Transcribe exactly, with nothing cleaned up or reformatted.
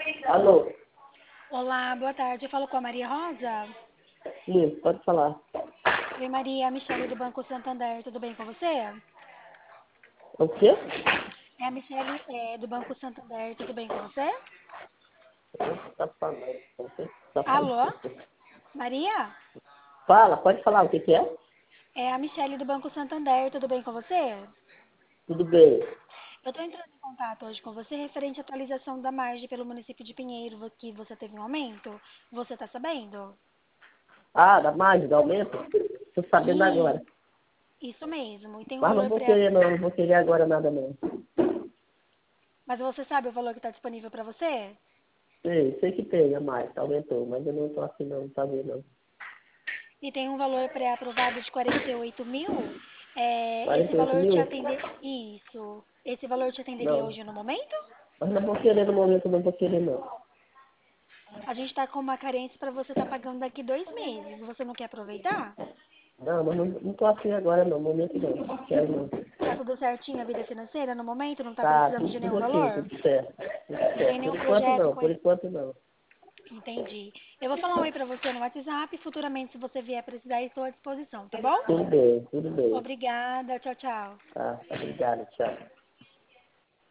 Alô? Olá, boa tarde. Eu falo com a Maria Rosa. Isso, pode falar. Oi, Maria, a Michele do Banco Santander. Tudo bem com você? O quê? É a Michele é, do Banco Santander. Tudo bem com você? O que tá falando? O que tá falando? Alô? Maria? Fala, pode falar o que que é? É a Michele do Banco Santander. Tudo bem com você? Tudo bem. Eu estou entrando em contato hoje com você referente à atualização da margem pelo município de Pinheiro, que você teve um aumento. Você está sabendo? Ah, da margem, do aumento? Tô sabendo agora. Ih, isso mesmo. E tem um Mas não valor vou pré... querer não, não vou querer agora nada não. Mas você sabe o valor que está disponível para você? Sei, sei que tem a mais, aumentou, mas eu não tô assim não, não tá vendo não. E tem um valor pré-aprovado de quarenta e oito mil. É, esse quarenta e oito valor mil? te atender. Isso. Esse valor te atenderia Não. hoje no momento? Mas não vou querer no momento, não vou querer não. A gente está com uma carência para você estar pagando daqui dois meses. Você não quer aproveitar? Não, mas não, não tô assim agora não, no momento não. Quero não. Tá tudo certinho a vida financeira no momento? Não tá Tá, precisando tudo, de tudo nenhum ok, valor? tudo certo. Tudo Não tem certo. Por nenhum enquanto projeto não, com por esse. enquanto não. Entendi. Eu vou falar um oi para você no WhatsApp. Futuramente, se você vier precisar, estou à disposição, tá bom? Tudo bem, tudo bem. Obrigada. Tchau, tchau. Tá, obrigado, tchau.